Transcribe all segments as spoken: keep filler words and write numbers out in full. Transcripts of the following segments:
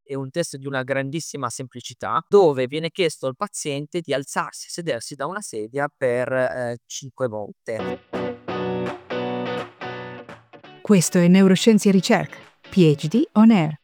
è un test di una grandissima semplicità, dove viene chiesto al paziente di alzarsi e sedersi da una sedia per eh, cinque volte. Questo è Neuroscienze e Ricerca, PhD On Air.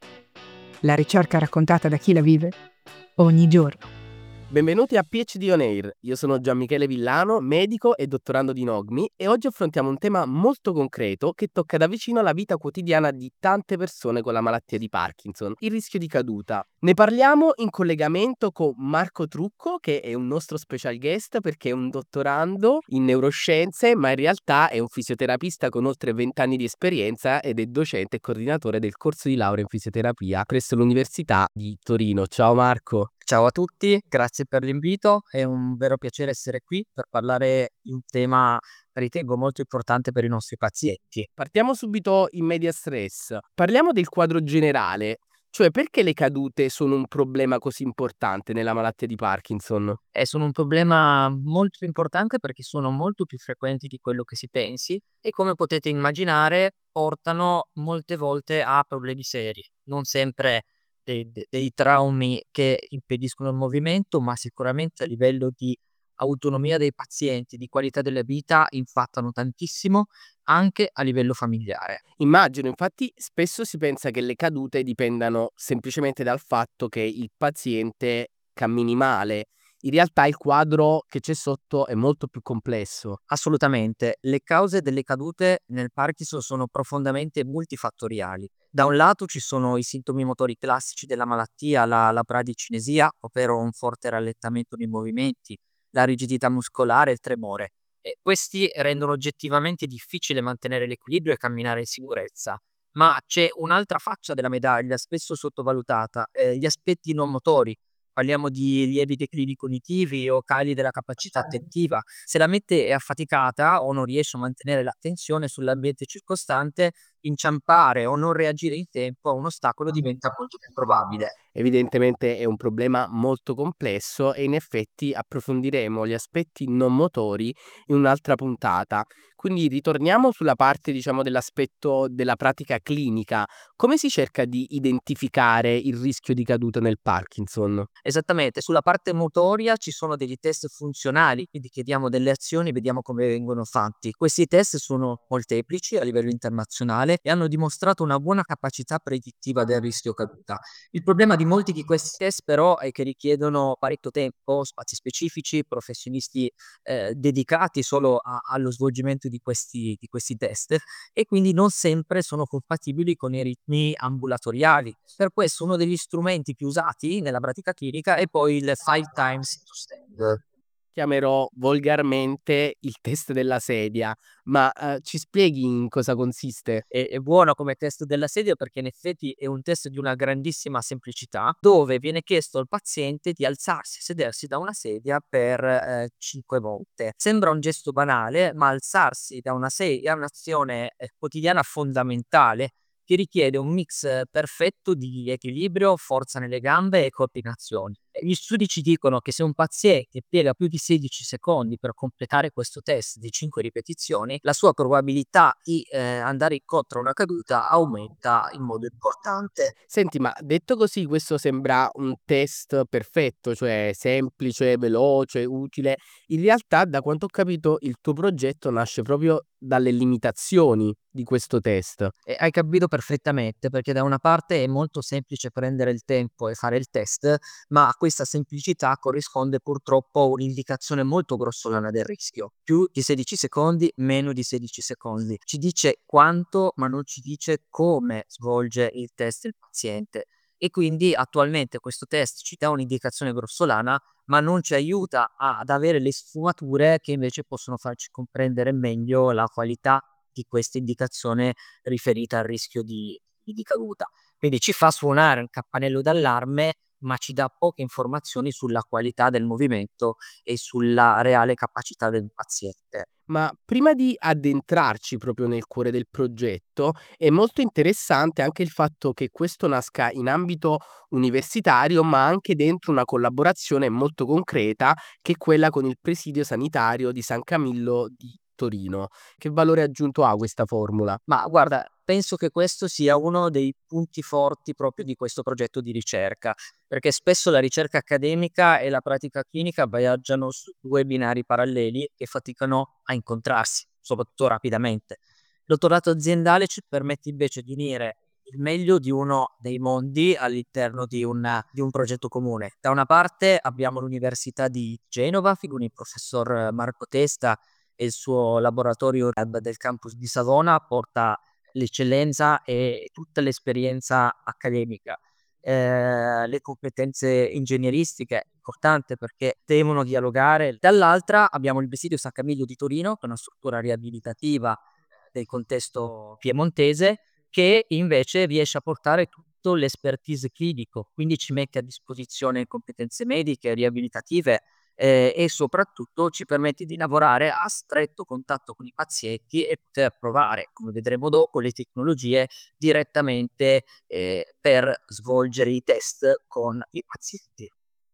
La ricerca raccontata da chi la vive ogni giorno. Benvenuti a PhD On Air, io sono Gianmichele Villano, medico e dottorando di Nogmi e oggi affrontiamo un tema molto concreto che tocca da vicino la vita quotidiana di tante persone con la malattia di Parkinson, il rischio di caduta. Ne parliamo in collegamento con Marco Trucco, che è un nostro special guest perché è un dottorando in neuroscienze, ma in realtà è un fisioterapista con oltre venti anni di esperienza ed è docente e coordinatore del corso di laurea in fisioterapia presso l'Università di Torino. Ciao Marco. Ciao a tutti, grazie per l'invito, è un vero piacere essere qui per parlare di un tema che ritengo molto importante per i nostri pazienti. Partiamo subito in medias res. Parliamo del quadro generale, cioè perché le cadute sono un problema così importante nella malattia di Parkinson? E sono un problema molto importante perché sono molto più frequenti di quello che si pensi e, come potete immaginare, portano molte volte a problemi seri, non sempre dei, de- dei traumi che impediscono il movimento, ma sicuramente a livello di autonomia dei pazienti, di qualità della vita, impattano tantissimo anche a livello familiare. Immagino, infatti spesso si pensa che le cadute dipendano semplicemente dal fatto che il paziente cammini male. In realtà il quadro che c'è sotto è molto più complesso. Assolutamente. Le cause delle cadute nel Parkinson sono profondamente multifattoriali. Da un lato ci sono i sintomi motori classici della malattia, la, la bradicinesia, ovvero un forte rallentamento dei movimenti, la rigidità muscolare e il tremore. E questi rendono oggettivamente difficile mantenere l'equilibrio e camminare in sicurezza. Ma c'è un'altra faccia della medaglia, spesso sottovalutata, eh, gli aspetti non motori. Parliamo di lievi declini cognitivi o cali della capacità attentiva. Se la mente è affaticata o non riesce a mantenere l'attenzione sull'ambiente circostante, inciampare o non reagire in tempo a un ostacolo diventa molto più probabile. Evidentemente è un problema molto complesso e in effetti approfondiremo gli aspetti non motori in un'altra puntata. Quindi ritorniamo sulla parte, diciamo, dell'aspetto della pratica clinica. Come si cerca di identificare il rischio di caduta nel Parkinson? Esattamente, sulla parte motoria ci sono degli test funzionali, quindi chiediamo delle azioni e vediamo come vengono fatti. Questi test sono molteplici a livello internazionale e hanno dimostrato una buona capacità predittiva del rischio caduta. Il problema di molti di questi test però è che richiedono parecchio tempo, spazi specifici, professionisti eh, dedicati solo a- allo svolgimento di questi, di questi test, e quindi non sempre sono compatibili con i ritmi ambulatoriali. Per questo uno degli strumenti più usati nella pratica clinica è poi il five times to stand. Chiamerò volgarmente il test della sedia, ma eh, ci spieghi in cosa consiste? È, è buono come test della sedia perché in effetti è un test di una grandissima semplicità, dove viene chiesto al paziente di alzarsi e sedersi da una sedia per eh, cinque volte. Sembra un gesto banale, ma alzarsi da una sedia è un'azione eh, quotidiana fondamentale che richiede un mix eh, perfetto di equilibrio, forza nelle gambe e coordinazione. E gli studi ci dicono che se un paziente piega più di sedici secondi per completare questo test di cinque ripetizioni, la sua probabilità di eh, andare incontro a una caduta aumenta in modo importante. Senti, ma detto così, questo sembra un test perfetto, cioè semplice, veloce, utile. In realtà, da quanto ho capito, il tuo progetto nasce proprio dalle limitazioni di questo test. E hai capito perfettamente, perché da una parte è molto semplice prendere il tempo e fare il test, ma a questa semplicità corrisponde purtroppo un'indicazione molto grossolana del rischio. Più di sedici secondi, meno di sedici secondi. Ci dice quanto, ma non ci dice come svolge il test il paziente. E quindi attualmente questo test ci dà un'indicazione grossolana, ma non ci aiuta a- ad avere le sfumature che invece possono farci comprendere meglio la qualità di questa indicazione riferita al rischio di di caduta. Quindi ci fa suonare un campanello d'allarme, ma ci dà poche informazioni sulla qualità del movimento e sulla reale capacità del paziente. Ma prima di addentrarci proprio nel cuore del progetto, è molto interessante anche il fatto che questo nasca in ambito universitario, ma anche dentro una collaborazione molto concreta, che è quella con il presidio sanitario di San Camillo di Torino. Che valore aggiunto ha questa formula? Ma guarda, penso che questo sia uno dei punti forti proprio di questo progetto di ricerca, perché spesso la ricerca accademica e la pratica clinica viaggiano su due binari paralleli che faticano a incontrarsi, soprattutto rapidamente. Il dottorato aziendale ci permette invece di unire il meglio di uno dei mondi all'interno di un, di un progetto comune. Da una parte abbiamo l'Università di Genova, con il professor Marco Testa e il suo laboratorio lab del campus di Savona porta l'eccellenza e tutta l'esperienza accademica. Ehm, le competenze ingegneristiche, importante perché devono dialogare. Dall'altra abbiamo il Presidio San Camillo di Torino, che è una struttura riabilitativa del contesto piemontese, che invece riesce a portare tutto l'expertise clinico, quindi ci mette a disposizione competenze mediche, riabilitative, ehm, e soprattutto ci permette di lavorare a stretto contatto con i pazienti e poter provare, come vedremo dopo, le tecnologie direttamente, ehm, per svolgere i test con i pazienti.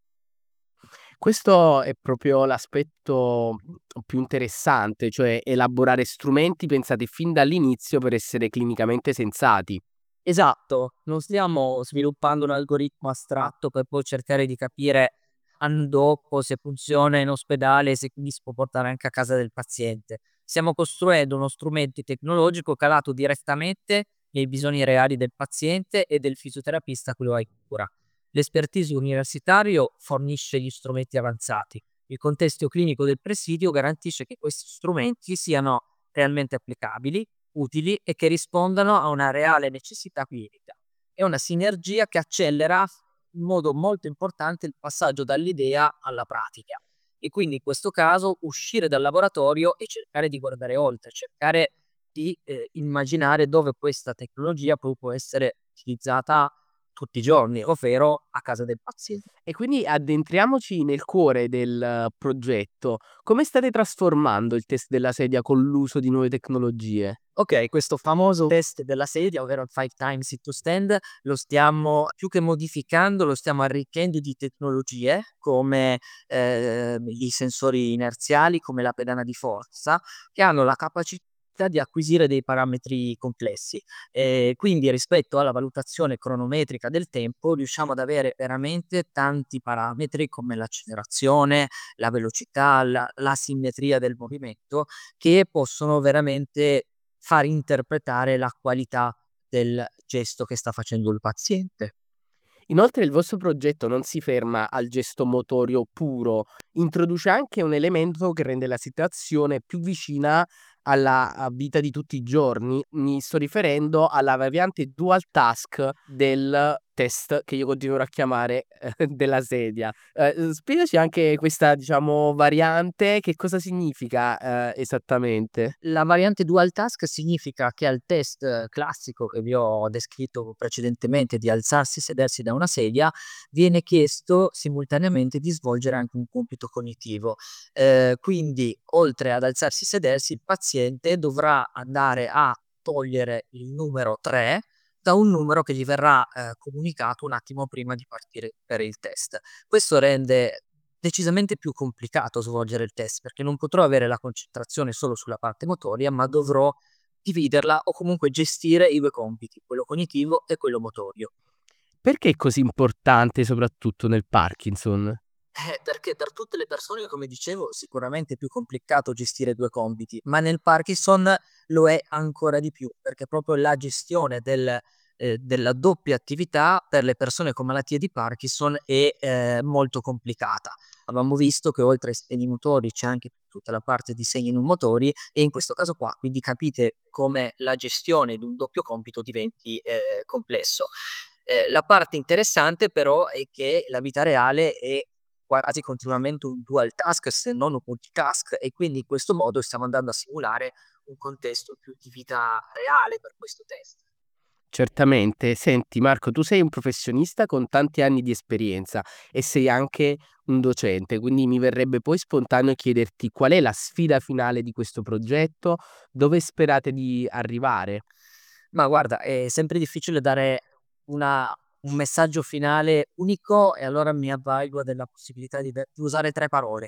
Questo è proprio l'aspetto, mhmm, più interessante, cioè elaborare strumenti pensati fin dall'inizio per essere clinicamente sensati. Esatto, non stiamo sviluppando un algoritmo astratto per poi cercare di capire anno dopo se funziona in ospedale e se quindi si può portare anche a casa del paziente. Stiamo costruendo uno strumento tecnologico calato direttamente nei bisogni reali del paziente e del fisioterapista che lo ha in cura. L'espertise universitario fornisce gli strumenti avanzati. Il contesto clinico del presidio garantisce che questi strumenti siano realmente applicabili, utili e che rispondano a una reale necessità clinica. È una sinergia che accelera in modo molto importante il passaggio dall'idea alla pratica. E quindi in questo caso uscire dal laboratorio e cercare di guardare oltre, cercare di eh, immaginare dove questa tecnologia poi può essere utilizzata tutti i giorni, ovvero a casa del paziente. E quindi addentriamoci nel cuore del eh, progetto. Come state trasformando il test della sedia con l'uso di nuove tecnologie? Ok, questo famoso test della sedia, ovvero il five times sit to stand, lo stiamo più che modificando, lo stiamo arricchendo di tecnologie come ehm, i sensori inerziali, come la pedana di forza, che hanno la capacità di acquisire dei parametri complessi. E quindi rispetto alla valutazione cronometrica del tempo, riusciamo ad avere veramente tanti parametri come l'accelerazione, la velocità, la, la simmetria del movimento, che possono veramente far interpretare la qualità del gesto che sta facendo il paziente. Inoltre il vostro progetto non si ferma al gesto motorio puro, introduce anche un elemento che rende la situazione più vicina alla a vita di tutti i giorni. Mi sto riferendo alla variante dual task del test che io continuerò a chiamare eh, della sedia. Eh, spiegaci anche questa, diciamo, variante, che cosa significa eh, esattamente? La variante dual task significa che al test eh, classico che vi ho descritto precedentemente di alzarsi e sedersi da una sedia, viene chiesto simultaneamente di svolgere anche un compito cognitivo. Eh, quindi, oltre ad alzarsi e sedersi, il paziente dovrà andare a togliere il numero tre da un numero che gli verrà eh, comunicato un attimo prima di partire per il test. Questo rende decisamente più complicato svolgere il test, perché non potrò avere la concentrazione solo sulla parte motoria, ma dovrò dividerla o comunque gestire i due compiti, quello cognitivo e quello motorio. Perché è così importante soprattutto nel Parkinson? Eh, perché per tutte le persone, come dicevo, sicuramente è più complicato gestire due compiti, ma nel Parkinson lo è ancora di più, perché proprio la gestione del, eh, della doppia attività per le persone con malattie di Parkinson è eh, molto complicata. Abbiamo visto che oltre ai segni motori c'è anche tutta la parte di segni non motori e in questo caso qua, quindi capite come la gestione di un doppio compito diventi eh, complesso. Eh, la parte interessante però è che la vita reale è quasi continuamente un dual task se non un multitask e quindi in questo modo stiamo andando a simulare un contesto più di vita reale per questo test. Certamente. Senti Marco, tu sei un professionista con tanti anni di esperienza e sei anche un docente, quindi mi verrebbe poi spontaneo chiederti qual è la sfida finale di questo progetto, dove sperate di arrivare? Ma guarda, è sempre difficile dare una un messaggio finale unico e allora mi avvalgo della possibilità di de di usare tre parole.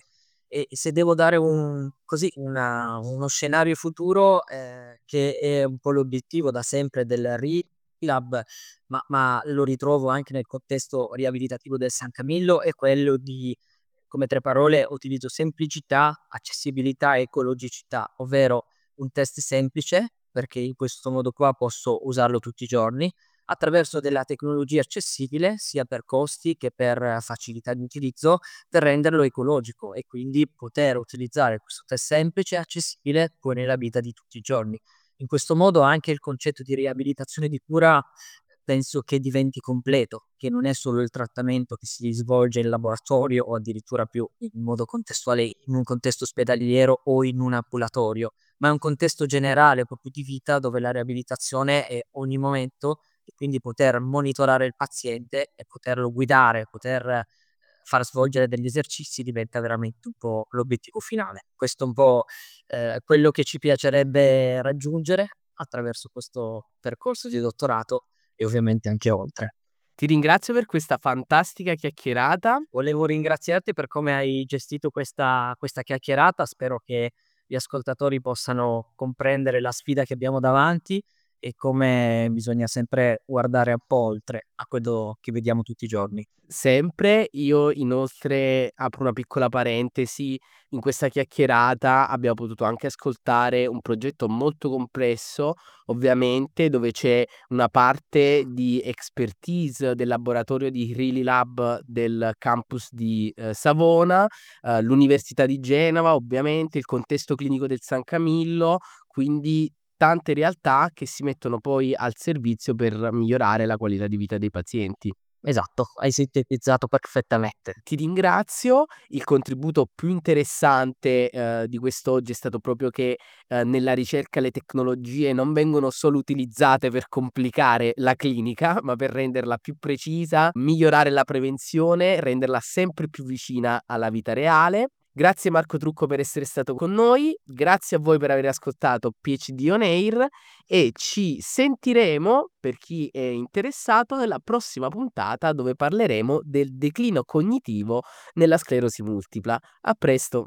E se devo dare un così una uno scenario futuro, ehm, che è un po' l'obiettivo da sempre del Rilab, ma ma lo ritrovo anche nel contesto riabilitativo del San Camillo, è quello di, come tre parole, utilizzo semplicità, accessibilità e ecologicità, ovvero un test semplice, perché in questo modo qua posso usarlo tutti i giorni, attraverso della tecnologia accessibile sia per costi che per facilità di utilizzo, per renderlo ecologico e quindi poter utilizzare questo test semplice e accessibile poi nella vita di tutti i giorni. In questo modo anche il concetto di riabilitazione di cura penso che diventi completo, che non è solo il trattamento che si svolge in laboratorio o addirittura più in modo contestuale in un contesto ospedaliero o in un ambulatorio, ma è un contesto generale proprio di vita dove la riabilitazione è ogni momento e quindi poter monitorare il paziente e poterlo guidare, poter eh, far svolgere degli esercizi diventa veramente un po' l'obiettivo finale. Questo è un po', ehm, quello che ci piacerebbe raggiungere attraverso questo percorso di dottorato e ovviamente anche oltre. Ti ringrazio per questa fantastica chiacchierata. Volevo ringraziarti per come hai gestito questa questa chiacchierata, spero che gli ascoltatori possano comprendere la sfida che abbiamo davanti e come bisogna sempre guardare un po' oltre a quello che vediamo tutti i giorni. Sempre. Io inoltre apro una piccola parentesi, in questa chiacchierata abbiamo potuto anche ascoltare un progetto molto complesso, ovviamente, dove c'è una parte di expertise del laboratorio di Rililab del campus di eh, Savona, eh, l'Università di Genova, ovviamente, il contesto clinico del San Camillo, quindi tante realtà che si mettono poi al servizio per migliorare la qualità di vita dei pazienti. Esatto, hai sintetizzato perfettamente. Ti ringrazio. Il contributo più interessante, ehm, di quest'oggi è stato proprio che, ehm, nella ricerca le tecnologie non vengono solo utilizzate per complicare la clinica, ma per renderla più precisa, migliorare la prevenzione, renderla sempre più vicina alla vita reale. Grazie Marco Trucco per essere stato con noi, grazie a voi per aver ascoltato PhD on Air e ci sentiremo, per chi è interessato, nella prossima puntata dove parleremo del declino cognitivo nella sclerosi multipla. A presto.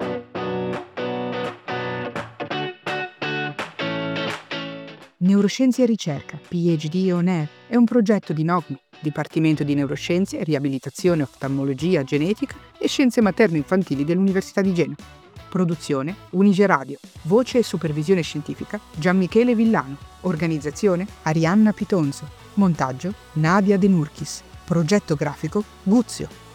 Neuroscienze e ricerca, PhD on Air, è un progetto di Nogmi, Dipartimento di Neuroscienze, Riabilitazione, Oftalmologia, Genetica e Scienze Materno-Infantili dell'Università di Genova. Produzione Unige Radio. Voce e supervisione scientifica Gianmichele Villano. Organizzazione Arianna Pitonzo. Montaggio Nadia De Nurchis. Progetto grafico Guzio.